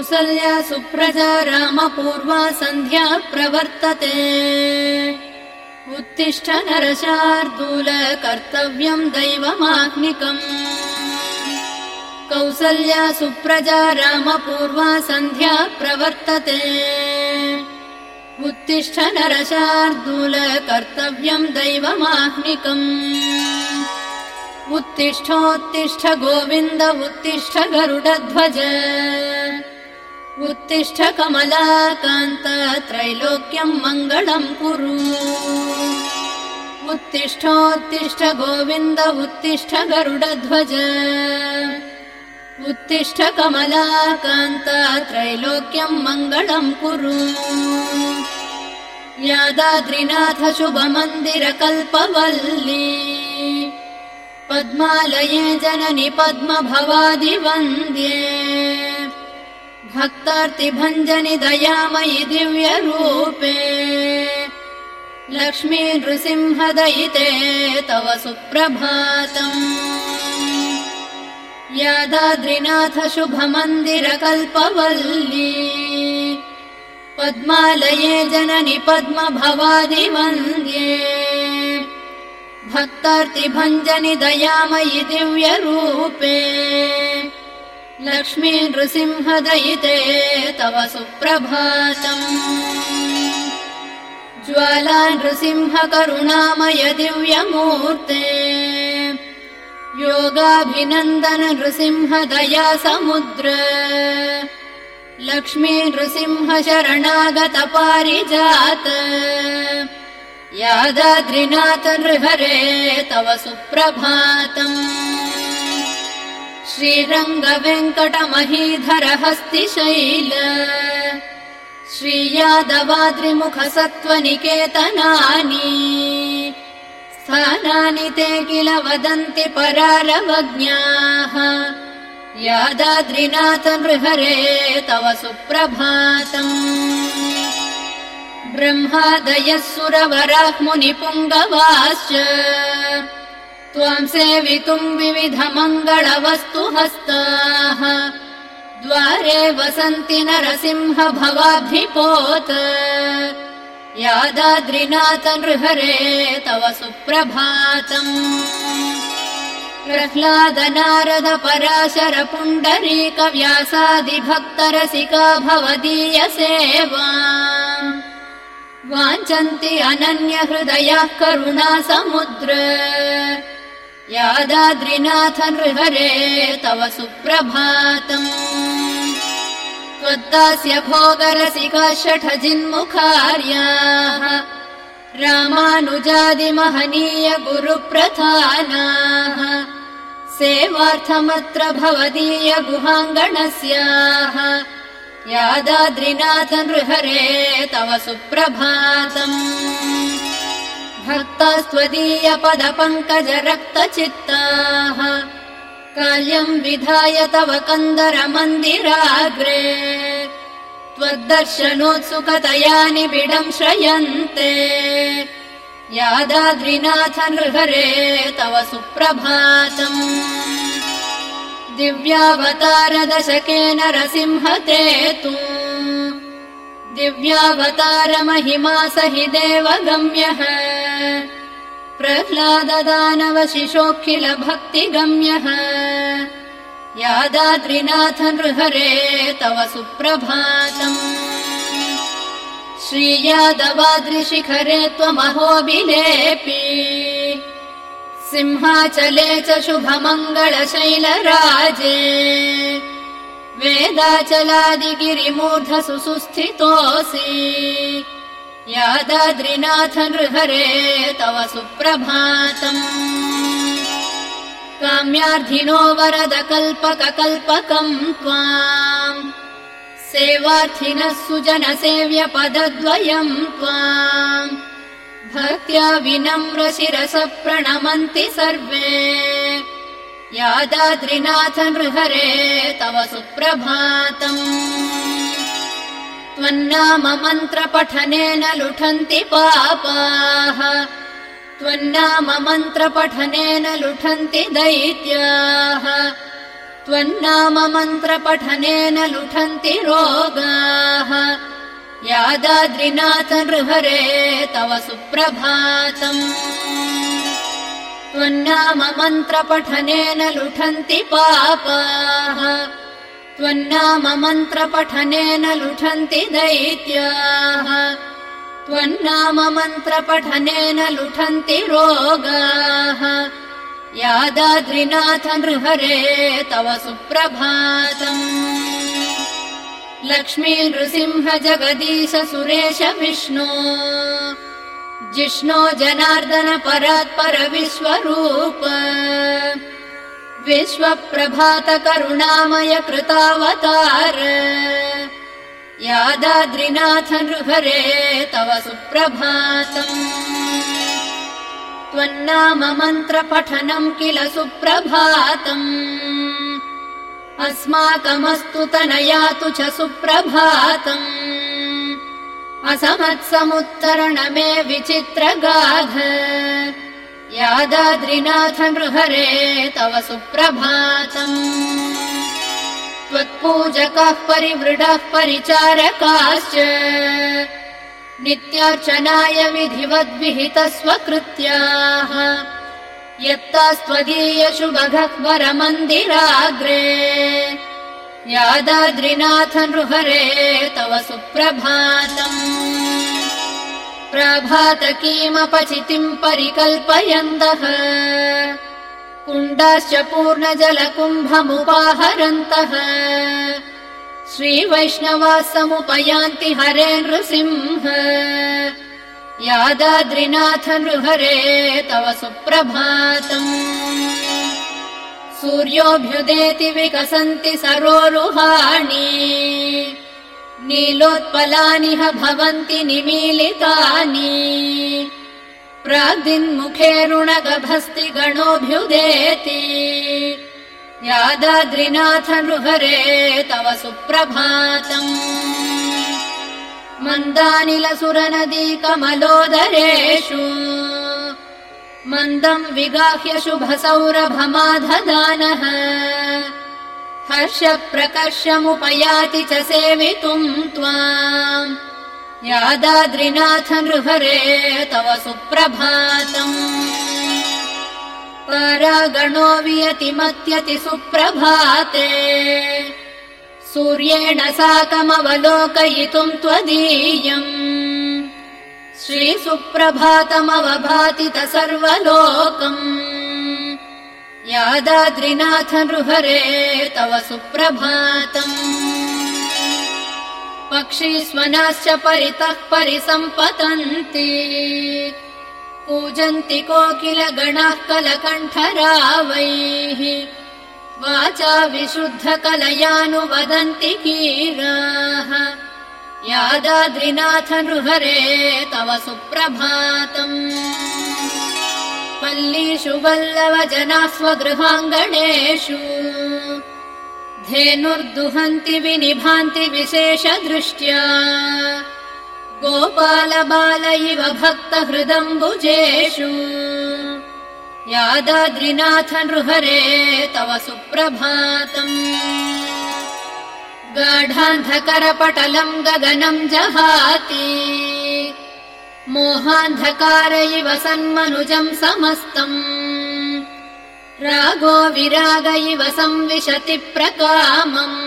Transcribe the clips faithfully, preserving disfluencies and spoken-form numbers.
कौसल्या सुप्रजा रामपूर्वा सन्ध्या प्रवर्तते उत्तिष्ठ नरशार्दूल कर्तव्यम् दैवमाह्निकम् कौसल्या सुप्रजा रामपूर्वा सन्ध्या प्रवर्तते उत्तिष्ठ नरशार्दूल कर्तव्यम् दैवमाह्निकम् उत्तिष्ठोत्तिष्ठ गोविन्द उत्तिष्ठ गरुडध्वज उत्तिष्ठ कमलाकान्त त्रैलोक्यम् मङ्गलम् कुरु उत्तिष्ठोत्तिष्ठ गोविन्द उत्तिष्ठ गरुडध्वज उत्तिष्ठ कमलाकान्त त्रैलोक्यम् मङ्गलम् कुरु यादाद्रिनाथ शुभमन्दिर कल्पवल्ली पद्मालये जननि पद्मभवादिवन्द्ये भक्तार्तिभञ्जनि दयामयि दिव्यरूपे लक्ष्मी नृसिंहदयिते तव सुप्रभातम् यादाद्रिनाथ शुभमन्दिर कल्पवल्ली पद्मालये जननि पद्मभवादिवन्द्ये भक्तार्तिभञ्जनि दयामयि दिव्यरूपे लक्ष्मी नृसिंहदयिते तव सुप्रभातम् ज्वाला नृसिंह करुणामय दिव्यमूर्ते योगाभिनन्दन नृसिंह दया समुद्र लक्ष्मी नृसिंह शरणागत पारिजात यादाद्रिनाथ नृहरे तव सुप्रभातम् श्रीरङ्गवेङ्कटमहीधर हस्तिशैल श्रीयादवाद्रिमुख सत्त्वनिकेतनानि स्थानानि ते किल वदन्ति परारवज्ञाः यादाद्रिनाथ नृहरे तव सुप्रभातम् ब्रह्मादयः सुरवराः मुनिपुङ्गवाश्च त्वाम् सेवितुम् विविधमङ्गलवस्तुहस्ताः द्वारे वसन्ति नरसिंह भवाब्धिपोत यादाद्रिनाथ नृहरे तव सुप्रभातम् प्रह्लाद नारद पराशर पुण्डरीक व्यासादिभक्तरसिका भवदीय सेवा वाञ्छन्ति अनन्य हृदयाः करुणा समुद्र यादाद्रिनाथ नृहरे तव सुप्रभातम् त्वद्दास्य भोगरसिका षठजिन्मुखार्याः रामानुजादिमहनीय गुरुप्रधानाः सेवार्थमत्र भवदीय गुहाङ्गणस्याः यादाद्रिनाथ नृहरे तव सुप्रभातम् भक्तास्त्वदीय पदपङ्कज रक्तचित्ताः काल्यम् विधाय तव कन्दर मन्दिराग्रे त्वद्दर्शनोत्सुकतया निबिडम् श्रयन्ते यादाद्रिनाथ नृहरे तव सुप्रभातम् दिव्यावतार दशकेन नरसिंह ते तु दिव्यावतार महिमा सहि देवगम्यः प्रह्लाद दानव शिशोऽखिल भक्तिगम्यः यादाद्रिनाथ नृहरे तव सुप्रभातम् श्रीयादवाद्रिशिखरे त्वमहोबिलेपि सिंहाचले च शुभमङ्गलशैलराजे वेदाचलादिगिरिमूर्ध सुस्थितोऽसि यादाद्रिनाथ नृहरे तव सुप्रभातम् काम्यार्थिनो वरद कल्पककल्पकम् त्वाम् सेवार्थिनः सुजन सेव्य पदद्वयम् त्वाम् भक्त्या विनम्र शिरस प्रणमन्ति सर्वे यादाद्रिनाथ नृहरे तव सुप्रभातम् त्वन्नाम मन्त्र पठनेन लुठन्ति पापाः त्वन्नाम मन्त्र पठनेन लुठन्ति दैत्याः त्वन्नाम मन्त्रपठनेन लुठन्ति रोगाः यादाद्रिनाथ नृहरे तव सुप्रभातम् त्वन्नाम मन्त्रपठनेन लुठन्ति पापाः त्वन्नाम मन्त्रपठनेन लुठन्ति दैत्याः त्वन्नाम मन्त्रपठनेन लुठन्ति रोगाः यादाद्रिनाथ नृहरे तव सुप्रभातम् लक्ष्मी नृसिंह जगदीश सुरेश विष्णो जिष्णो जनार्दन परात्पर विश्वरूप विश्वप्रभात करुणामय कृतावतार यादाद्रिनाथ नृहरे तव सुप्रभातम् त्वन्नाम मन्त्रपठनम् किल सुप्रभातम् अस्माकमस्तु तनयातु च सुप्रभातम् असमत्समुत्तरणमे विचित्रगाध यादाद्रिनाथ नृहरे तव सुप्रभातम् त्वत्पूजकाः परिवृढः परिचारकाश्च नित्यार्चनाय विधिवद्विहितस्वकृत्याः यत्तास्त्वदीयशुभगः वरमन्दिराग्रे यादाद्रिनाथ नृहरे तव सुप्रभातम् प्रभातकीमपचितिम् परिकल्पयन्तः कुण्डाश्च पूर्णजलकुम्भमुपाहरन्तः श्रीवैष्णवाः समुपयान्ति हरे नृसिंह यादाद्रिनाथ नृहरे तव सुप्रभातम् सूर्योऽभ्युदेति विकसन्ति सरोरुहाणि नीलोत्पलानिह भवन्ति निमीलितानि प्राग्दिन्मुखेरुणगभस्ति गणोऽभ्युदेति यादाद्रिनाथ नृहरे तव सुप्रभातम् मन्दानिलसुरनदी कमलोदरेषु मन्दम् विगाह्य शुभसौरभमाधदानः हर्षप्रकर्षमुपयाति च सेवितुम् त्वाम् यादाद्रिनाथ नृहरे तव सुप्रभातम् परागणो वियतिमत्यति सुप्रभाते सूर्येण साकमवलोकयितुम् त्वदीयम् श्रीसुप्रभातमवभाति त सर्वलोकम् यादाद्रिनाथ नृहरे तव सुप्रभातम् पक्षीस्वनाश्च परितः परिसम्पतन्ति कूजन्ति कोकिलगणाः कलकण्ठरावैः वाचा विशुद्धकलयानुवदन्ति कीराः यादाद्रिनाथ नृहरे तव सुप्रभातम् पल्लीषु वल्लवजनाः स्वगृहाङ्गणेषु धेनुर्दुहन्ति विनिभान्ति विशेषदृष्ट्या गोपालबाल इव भक्तहृदम्बुजेषु यादाद्रिनाथ नृहरे तव सुप्रभातम् गाढान्धकरपटलम् गगनम् जहाति मोहान्धकार इव सन्मनुजम् समस्तम् रागो विराग इव संविशति प्रकामम्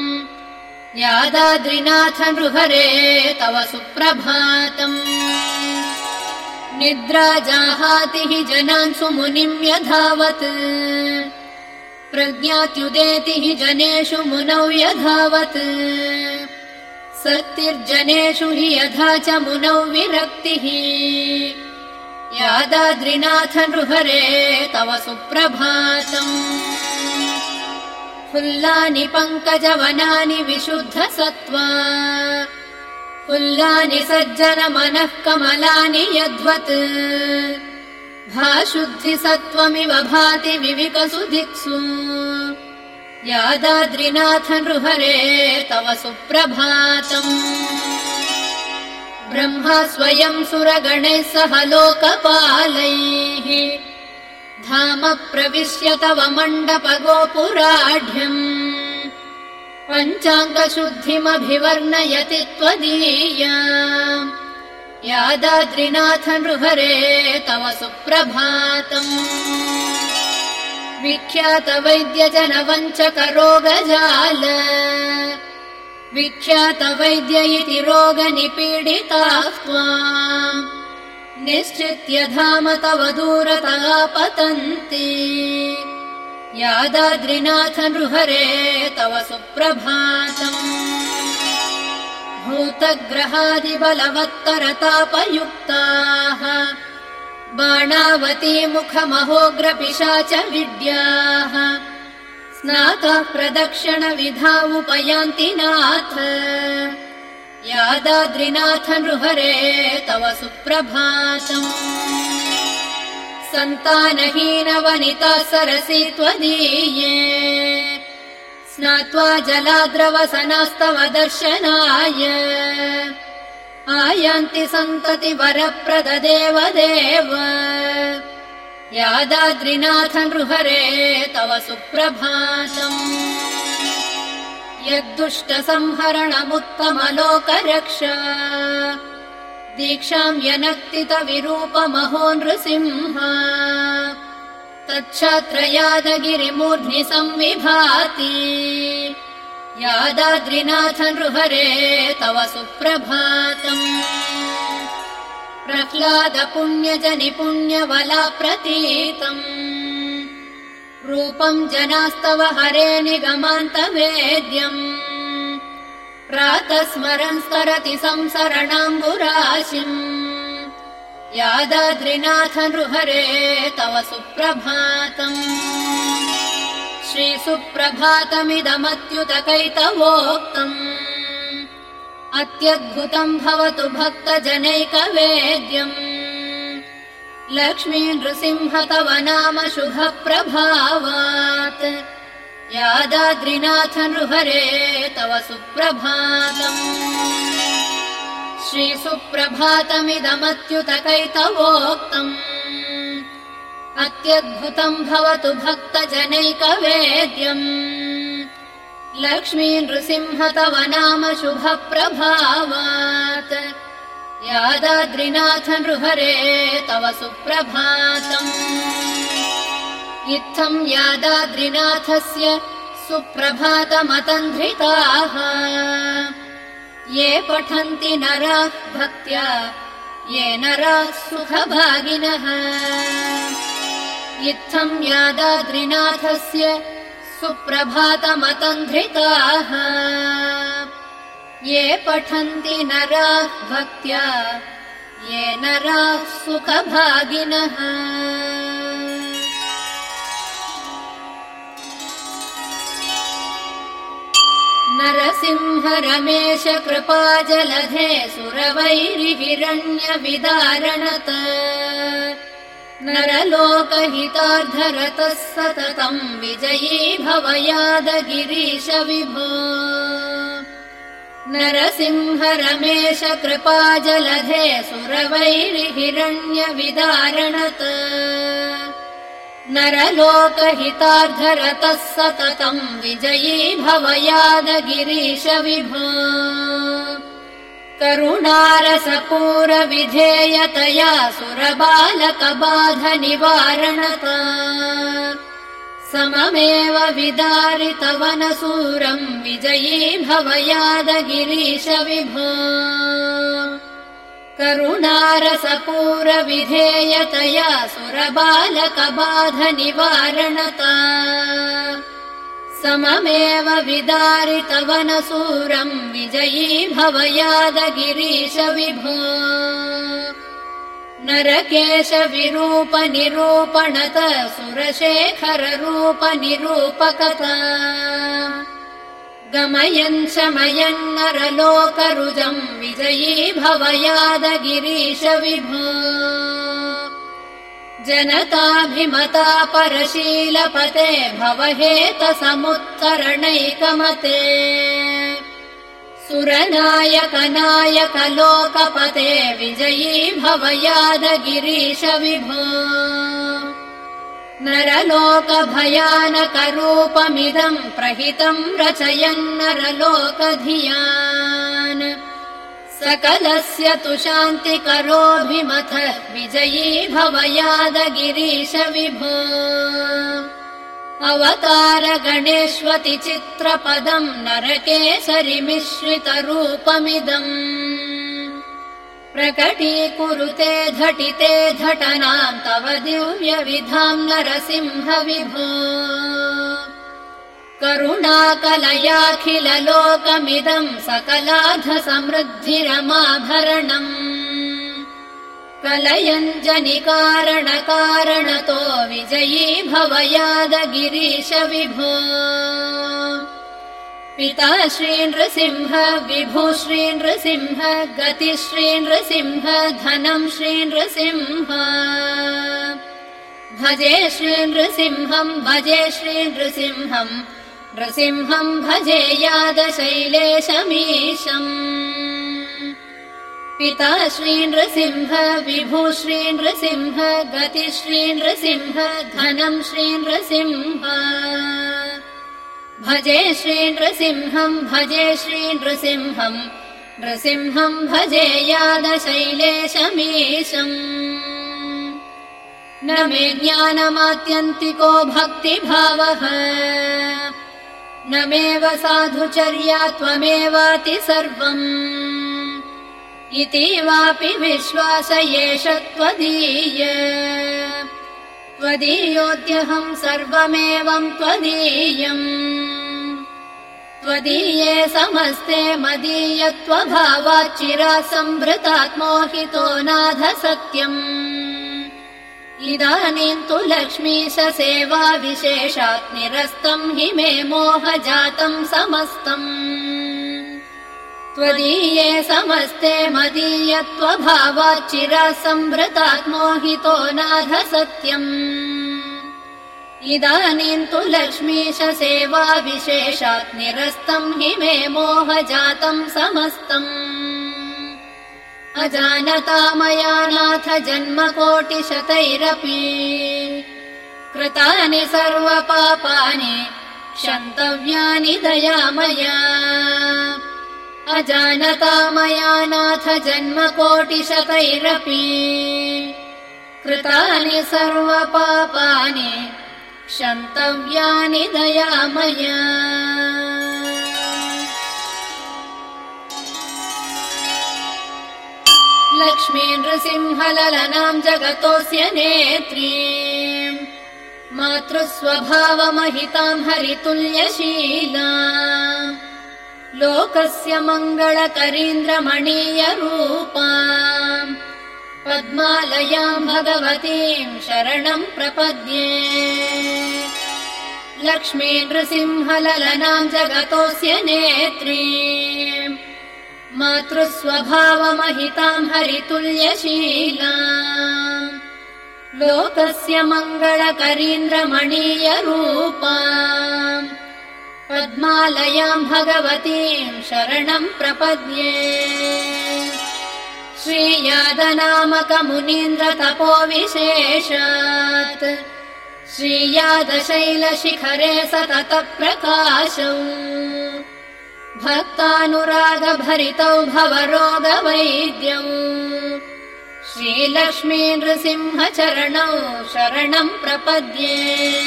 यादाद्रिनाथ नृहरे तव सुप्रभातम् निद्रा जाहाति हि जनान् सुमुनिम् यधावत् प्रज्ञात्युदेति हि जनेषु मुनौ यधावत् सत्तिर्जनेषु हि यथा च मुनौ विरक्तिः यादाद्रिनाथ नृहरे तव सुप्रभातम् फुल्लानि पङ्कजवनानि विशुद्धसत्त्वा फुल्लानि सज्जन मनः कमलानि यद्वत् भाशुद्धिसत्त्वमिव भाति विविकसु दिक्सु यादाद्रिनाथ नृहरे तव सुप्रभातम् ब्रह्मा स्वयं सुरगणैः सह लोकपालैः धाम प्रविश्य तव मण्डपगोपुराढ्यम् पञ्चाङ्गशुद्धिमभिवर्णयति त्वदीया यादाद्रिनाथ नृहरे तव सुप्रभातम् विख्यात वैद्यजन वञ्चक रोगजाल विख्यात वैद्य इति रोगनिपीडिताः त्वाम् निश्चित्य धाम तव दूरतः पतन्ति यादाद्रिनाथ नृहरे तव सुप्रभातम् भूतग्रहादिबलवत्तरतापयुक्ताः बाणावती मुखमहोग्रपिशाच विद्याः स्नातः प्रदक्षिणविधा उपयान्ति नाथ यादाद्रिनाथ नृहरे तव सुप्रभातम् सन्तानहीनवनिता सरसि त्वदीये स्नात्वा जलाद्रवसनास्तव दर्शनाय आयान्ति सन्तति वरप्रद देवदेव यादाद्रिनाथ नृहरे तव सुप्रभातम् यद्दुष्टसंहरणमुत्तमलोकरक्षा दीक्षाम् यनक्तित विरूपमहो नृसिंह तच्छात्रयादगिरिमूर्ध्नि संविभाति यादाद्रिनाथ नृहरे तव सुप्रभातम् प्रह्लाद पुण्यजनि पुण्यवला प्रतीतम् रूपम् जनास्तव हरे निगमान्तवेद्यम् प्रातः स्मरन् स्तरति संसरणाम्बुराशिम् यादाद्रिनाथ नृहरे तव सुप्रभातम् श्रीसुप्रभातमिदमत्युतकैतवोक्तम् अत्यद्भुतम् भवतु भक्तजनैकवेद्यम् लक्ष्मी नृसिंह तव नाम शुभप्रभावात् यादाद्रिनाथ नृहरे तव सुप्रभातम् श्रीसुप्रभातमिदमत्युतकैतवोक्तम् अत्यद्भुतम् भवतु भक्तजनैकवेद्यम् लक्ष्मी नृसिंह तव नाम शुभप्रभावात् यादाद्रिनाथ नृहरे तव सुप्रभातम् इत्थम् यादाद्रिनाथस्य सुप्रभातमतन्ध्रिताः ये पठन्ति नराः भक्त्या ये नराः सुखभागिनः इत्थम् यादाद्रिनाथस्य सुप्रभातमतन्ध्रिताः ये पठन्ति नराः भक्त्या ये नराः सुखभागिनः नरसिंह रमेश कृपाजलधे सुरवैरिहिरण्यविदारणत नरलोकहितार्धरतः सततम् विजयी भव यादगिरीश विभो नरसिंह रमेश कृपाजलधे सुरवैरिहिरण्यविदारणत नरलोकहितार्धरतः सततम् विजयी भव यादगिरीश विभो करुणारसपूरविधेयतया सुरबालकबाधनिवारणता सममेव विदारितवनसूरम् विजयी भव यादगिरीश विभो करुणारसपूरविधेयतया सुरबालकबाधनिवारणता सममेव विदारितवनसूरम् विजयी भव यादगिरीश विभो नरकेश विरूप निरूपणत सुरशेखर रूप निरूपकता गमयन् शमयन् नरलोकरुजम् विजयी भव यादगिरीश विभो जनताभिमता परशीलपते भवहेत समुत्तरणैकमते सुरनायक नायक लोकपते विजयी भव यादगिरीश विभो नरलोकभयानकरूपमिदम् प्रहितम् रचयन् नरलोकधियान् सकलस्य तु शान्तिकरोऽभिमथ विजयी भव यादगिरीश विभो अवतार गणेष्वति चित्रपदम् नरकेसरिमिश्रितरूपमिदम् प्रकटीकुरुते झटिते झटनाम् तव दिव्यविधाम् नरसिंह विभो करुणाकलयाखिललोकमिदम् सकलाधसमृद्धिरमाभरणम् कलयञ्जनिकारणकारणतो विजयी भव यादगिरीश विभो पिता श्रीनृसिंह विभु श्रीनृसिंह गति श्रीनृसिंह धनम् श्रीनृसिंह भजे श्रीनृसिंहम् भजे श्रीनृसिंहम् नृसिंहम् भजे यादशैलेशमीशम् पिता श्रीनृसिंह विभु श्रीनृसिंह गति श्रीनृसिंह धनम् श्रीनृसिंह भजे श्रीनृसिंहम् भजे श्रीनृसिंहम् नृसिंहम् भजे यादशैलेशमीशम् न मे ज्ञानमात्यन्तिको भक्तिभावः न मेव साधुचर्या त्वमेवाति सर्वम् इति वापि विश्वास एष त्वदीय त्वदीयोऽद्यहम् सर्वमेवम् त्वदीयम् त्वदीये समस्ते मदीयत्वभावाच्चिरासंभृतात्मोहितो नाथ सत्यम् इदानीम् तु लक्ष्मीश सेवा विशेषात् निरस्तम् हि मे मोहजातम् समस्तम् त्वदीये समस्ते मदीयत्वभावाच्चिरासंभृतात्मोहितो नाथ सत्यम् इदानीम् तु लक्ष्मीश सेवा विशेषात् निरस्तम् हि मे मोहजातम् समस्तम् अजानता मया नाथ जन्मकोटिशतैरपि कृतानि सर्वपापानि क्षन्तव्यानि दयामया अजानता मया नाथ जन्मकोटिशतैरपि कृतानि सर्वपापानि क्षन्तव्यानि दयामया लक्ष्मी नृसिंहललनाम् जगतोऽस्य नेत्रीम् मातृस्वभावमहिताम् हरितुल्यशीला लोकस्य मङ्गलकरीन्द्रमणीयरूपाम् पद्मालयाम् भगवतीम् शरणम् प्रपद्ये लक्ष्मी नृसिंहललनाम् जगतोऽस्य नेत्रीम् मातृस्वभावमहिताम् हरितुल्यशीला लोकस्य मङ्गलकरीन्द्रमणीयरूपाम् पद्मालयाम् भगवतीम् शरणम् प्रपद्ये श्रीयादनामकमुनीन्द्रतपोविशेषात् श्रीयादशैलशिखरे सततप्रकाशौ भक्तानुरागभरितौ भवरोगवैद्यौ श्रीलक्ष्मी नृसिंहचरणौ शरणम् प्रपद्ये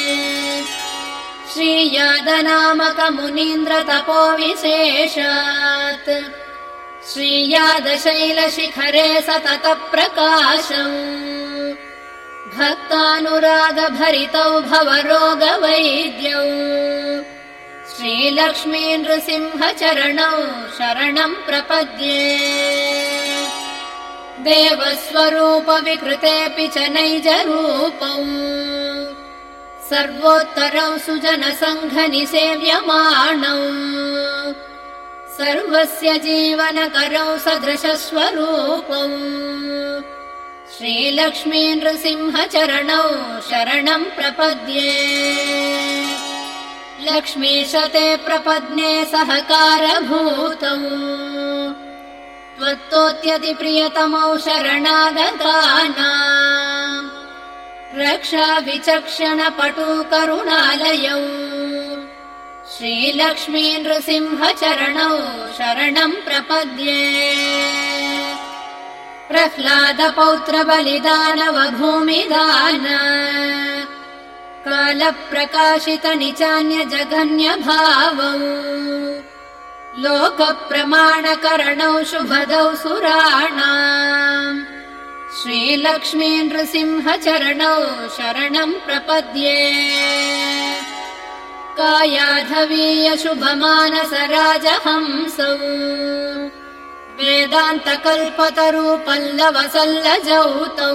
श्रीयादनामकमुनीन्द्रतपोविशेषात् श्रीयादशैलशिखरे सततप्रकाशौ भक्तानुरागभरितौ भवरोगवैद्यौ श्रीलक्ष्मी नृसिंहचरणौ शरणम् प्रपद्ये देवस्वरूपविकृतेऽपि च नैजरूपौ सर्वोत्तरौ सुजनसङ्घनिसेव्यमाणौ सर्वस्य जीवनकरौ सदृशस्वरूपौ श्रीलक्ष्मी नृसिंहचरणौ शरणम् प्रपद्ये लक्ष्मीशते प्रपद्ये सहकारभूतौ त्वत्तोत्यतिप्रियतमौ शरणागतानाम् रक्षा विचक्षण पटु करुणालयौ श्रीलक्ष्मी नृसिंह चरणौ शरणं प्रपद्ये प्रह्लाद पौत्र बलिदानव भूमिदान काल प्रकाशित निचान्य जघन्य भावौ लोक प्रमाण करणौ शुभदौ सुराणाम् श्रीलक्ष्मी नृसिंह चरणौ शरणं प्रपद्ये कायाधवीय शुभमानस राजहंसौ वेदान्त कल्पतरु पल्लव सल्लजौ तौ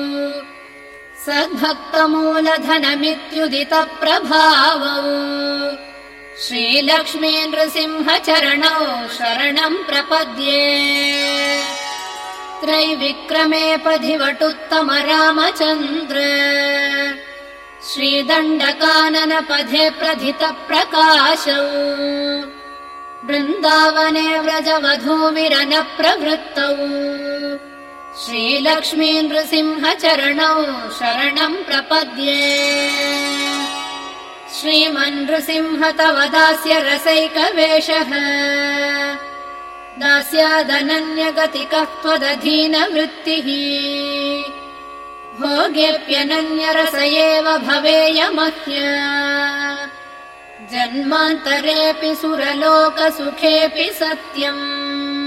सद्भक्तमूलधनमित्युदित प्रभावौ श्रीलक्ष्मी नृसिंह चरणौ शरणं प्रपद्ये त्रैविक्रमे पधिवटुत्तम रामचन्द्र श्रीदण्डकानन पथे प्रथित प्रकाशौ वृन्दावने व्रजवधूविरन प्रवृत्तौ श्रीलक्ष्मी नृसिंह चरणौ शरणं प्रपद्ये श्रीमन्नृसिंह तव दास्य रसैकवेषः दास्यादनन्यगतिकः त्वदधीन वृत्तिः भोगेऽप्यनन्यरस एव भवेय मह्य जन्मान्तरेऽपि सुरलोकसुखेऽपि सत्यम्।